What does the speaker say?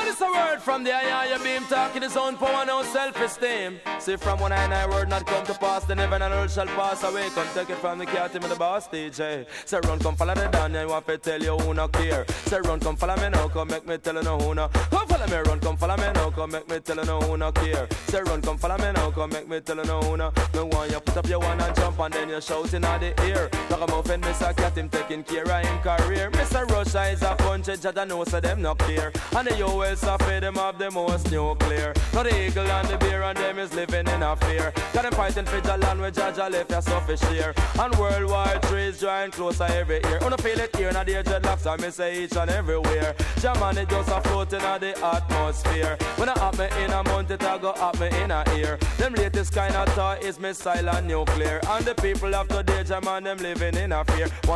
it's a word from the higher beam, talking his own power, no self-esteem. See from one I word not come to pass, then heaven and earth shall pass away. Come take it from the cat with the boss DJ. Say run, come follow the down, and want to tell you who no care. Say run, come follow me now, come make me tell you no who no. Come follow me, run, come follow me now, come make me tell you no who no care. Say run, come follow me now, come make me tell you no who no. No one you put up your one and jump and then you shouting at the ear. Talk about when Mr. Cat him taking care of him career. Mr. Russia is a punch, judge I know so them not clear. And the US are fed them have the most nuclear. Now the eagle and the bear and them is living in a fear. Got them fighting for the land where Judge left your selfish share. And worldwide trees drawing closer every year. Wanna feel it here, now the dreadlocks I miss each and everywhere. German it just a floating in the atmosphere. When I up me in a month it I go up me in a ear. Them latest kind of thought is missile and nuclear. And the people of today, German them living in a fear.